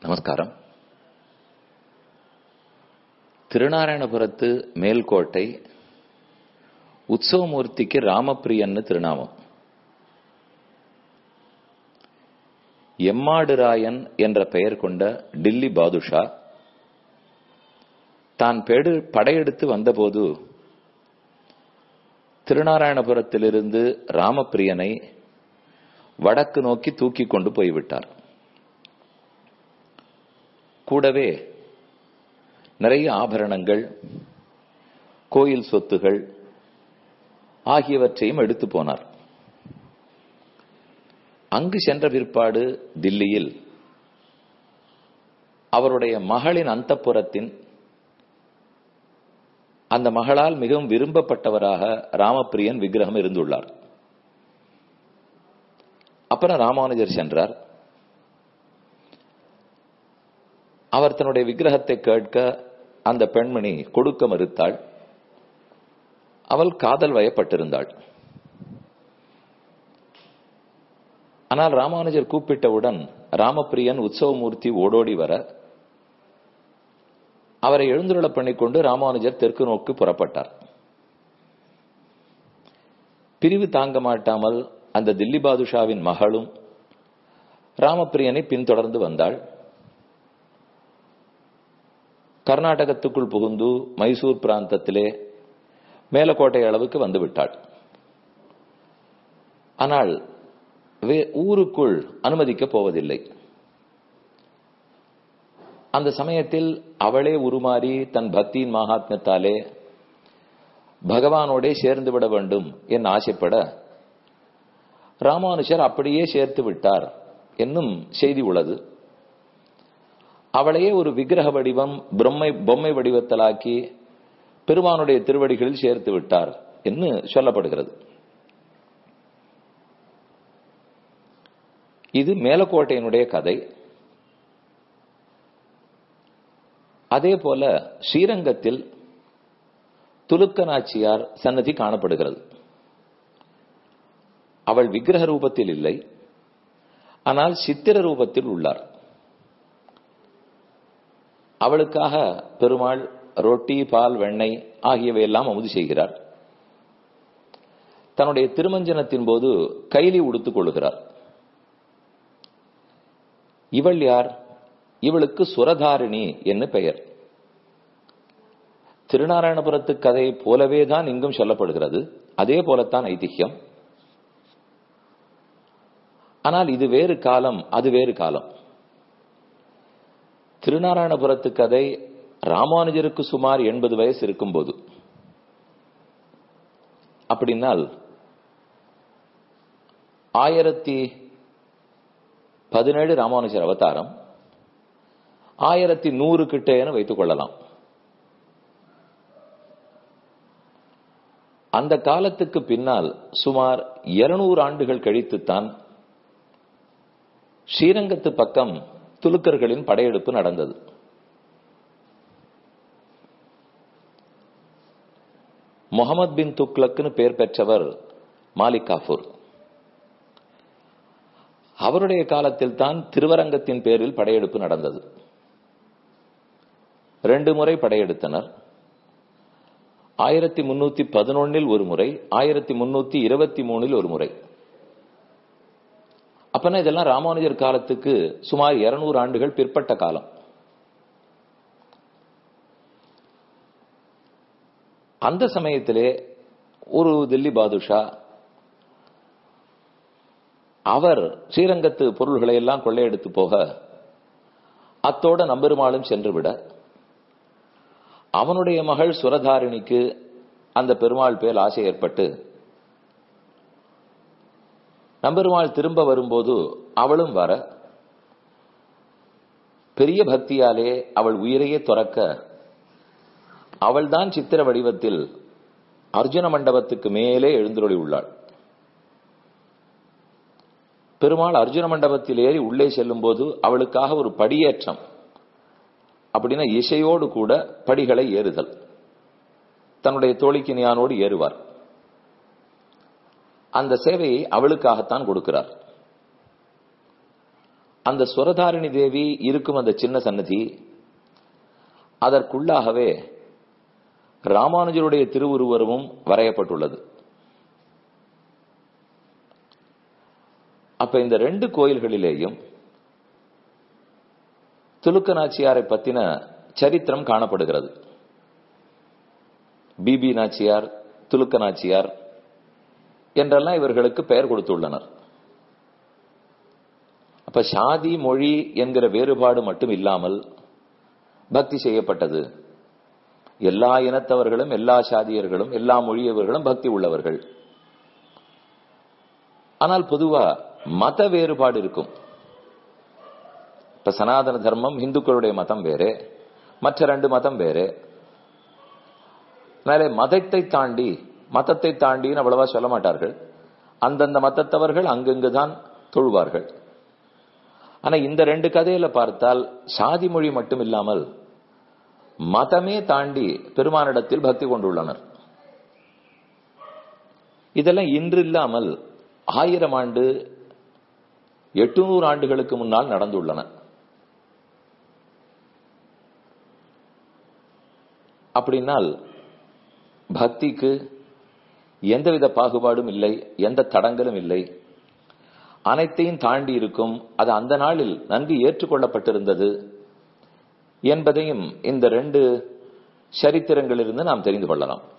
நமஸ்காரம். திருநாராயணபுரத்து மேல்கோட்டை உற்சவமூர்த்திக்கு ராமப்பிரியன்னு திருநாமம். எம்மாடுராயன் என்ற பெயர் கொண்ட டில்லி பாதுஷா தான் படையெடுத்து வந்தபோது திருநாராயணபுரத்திலிருந்து ராமப்பிரியனை வடக்கு நோக்கி தூக்கி கொண்டு போய்விட்டார். கூடவே நிறைய ஆபரணங்கள், கோயில் சொத்துகள் ஆகியவற்றையும் எடுத்து போனார். அங்கு சென்ற பிற்பாடு தில்லியில் அவருடைய மகளின் அந்தப்புரத்தின் அந்த மகளால் மிகவும் விரும்பப்பட்டவராக ராமப்பிரியன் விக்கிரகம் இருந்துள்ளார். அப்புறம் ராமானுஜர் சென்றார். அவர் தன்னுடைய விக்கிரகத்தை கேட்க அந்த பெண்மணி கொடுக்க மறுத்தாள். அவள் காதல் வயப்பட்டிருந்தாள். ஆனால் ராமானுஜர் கூப்பிட்டவுடன் ராமப்பிரியன் உற்சவமூர்த்தி ஓடோடி வர அவரை எழுந்துருள பண்ணிக்கொண்டு ராமானுஜர் தெற்கு நோக்கி புறப்பட்டார். பிரிவு தாங்க மாட்டாமல் அந்த தில்லி பாதுஷாவின் மகளும் ராமப்பிரியனை பின்தொடர்ந்து வந்தாள். கர்நாடகத்துக்குள் புகுந்து மைசூர் பிராந்தத்திலே மேலக்கோட்டை அளவுக்கு வந்துவிட்டாள். ஆனால் ஊருக்குள் அனுமதிக்கப் போவதில்லை. அந்த சமயத்தில் அவளே உருமாறி தன் பக்தியின் மகாத்மியத்தாலே பகவானோடே சேர்ந்து விட வேண்டும் என் ஆசைப்பட ராமானுஜர் அப்படியே சேர்த்து விட்டார் என்னும் செய்தி உள்ளது. அவளையே ஒரு விக்கிரக வடிவம் பொம்மை வடிவத்தலாக்கி பெருமானுடைய திருவடிகளில் சேர்த்து விட்டார் என்று சொல்லப்படுகிறது. இது மேலக்கோட்டையினுடைய கதை. அதே போல ஸ்ரீரங்கத்தில் துலுக்க நாச்சியார் சன்னதி காணப்படுகிறது. அவள் விக்கிரக ரூபத்தில் இல்லை, ஆனால் சித்திர ரூபத்தில் உள்ளார். அவளுக்காக பெருமாள் ரொட்டி, பால், வெண்ணெய் ஆகியவையெல்லாம் அமுது செய்கிறார். தன்னுடைய திருமஞ்சனத்தின் போது கைலி உடுத்துக் கொள்கிறார். இவள் யார்? இவளுக்கு சுரதாரிணி என்று பெயர். திருநாராயணபுரத்து கதை போலவேதான் இங்கும் சொல்லப்படுகிறது. அதே போலத்தான் ஐதிஹ்யம். ஆனால் இது வேறு காலம், அது வேறு காலம். திருநாராயணபுரத்து கதை ராமானுஜருக்கு சுமார் 80 வயசு இருக்கும் போது. அப்படின்னால் 1017 ராமானுஜர் அவதாரம், 1100 கிட்டேன்னு வைத்துக் கொள்ளலாம். அந்த காலத்துக்கு பின்னால் சுமார் 200 ஆண்டுகள் கழித்துத்தான் ஸ்ரீரங்கத்து பக்கம் துலுக்கர்களின் படையெடுப்பு நடந்தது. முகமது பின் துக்ளக்னு பெயர் பெற்றவர் மாலிக் காஃபூர். அவருடைய காலத்தில் தான் திருவரங்கத்தின் பேரில் படையெடுப்பு நடந்தது. 2 முறை படையெடுத்தனர். 1311 ஒரு முறை, 1323 ஒரு முறை. அப்பனா இதெல்லாம் ராமானுஜர் காலத்துக்கு சுமார் 200 ஆண்டுகள் பிற்பட்ட காலம். அந்த சமயத்திலே ஒரு தில்லி பாதுஷா அவர் ஸ்ரீரங்கத்து பொருள்களை எல்லாம் கொள்ளையெடுத்து போக அத்தோட நம்பெருமாளும் சென்றுவிட அவனுடைய மகள் சுரதாரிணிக்கு அந்த பெருமாள் பேர் ஆசை ஏற்பட்டு நம்பெருமாள் திரும்ப வரும்போது அவளும் வர பெரிய பக்தியாலே அவள் உயிரையே துறக்க அவள்தான் சித்திர வடிவத்தில் அர்ஜுன மண்டபத்துக்கு மேலே எழுந்தருளி உள்ளாள். பெருமாள் அர்ஜுன மண்டபத்தில் ஏறி உள்ளே செல்லும் போது அவளுக்காக ஒரு படியேற்றம், அப்படின்னா இசையோடு கூட படிகளை ஏறுதல். தன்னுடைய தோழிக்கினியானோடு ஏறுவார். அந்த சேவையை அவளுக்காகத்தான் கொடுக்கிறார். அந்த சுரதாரிணி தேவி இருக்கும் அந்த சின்ன சன்னதி, அதற்குள்ளாகவே ராமானுஜருடைய திருவுருவமும் வரையப்பட்டுள்ளது. அப்ப இந்த 2 கோயில்களிலேயும் துலுக்க நாச்சியாரை பத்தின சரித்திரம் காணப்படுகிறது. பிபி நாச்சியார், துலுக்க நாச்சியார் என்றெல்லாம் இவர்களுக்கு பெயர் கொடுத்துள்ளனர். அப்ப சாதி மொழி என்கிற வேறுபாடு மட்டும் இல்லாமல் பக்தி செய்யப்பட்டது. எல்லா இனத்தவர்களும், எல்லா சாதியர்களும், எல்லா மொழியவர்களும் பக்தி உள்ளவர்கள். ஆனால் பொதுவா மத வேறுபாடு இருக்கும். இப்ப சனாதன தர்மம், இந்துக்களுடைய மதம் வேறு, மற்ற 2 மதம் வேறு. மதத்தை தாண்டின்னு அவ்வளவா சொல்ல மாட்டார்கள். அந்தந்த மதத்தவர்கள் அங்கங்குதான் தொழுவார்கள். ஆனா இந்த 2 கதையில பார்த்தால் சாதி மொழி மட்டும் இல்லாமல் மதமே தாண்டி பெருமானிடத்தில் பக்தி கொண்டுள்ளனர். இதெல்லாம் இன்று இல்லாமல் 1000 ஆண்டு 800 ஆண்டுகளுக்கு முன்னால் நடந்துள்ளன. அப்படின்னால் பக்திக்கு எந்தவித பாகுபாடும் இல்லை, எந்த தடங்களும் இல்லை, அனைத்தையும் தாண்டி இருக்கும். அது அந்த நாளில் நன்கு ஏற்றுக்கொள்ளப்பட்டிருந்தது என்பதையும் இந்த 2 சரித்திரங்களிலிருந்து நாம் தெரிந்து கொள்ளலாம்.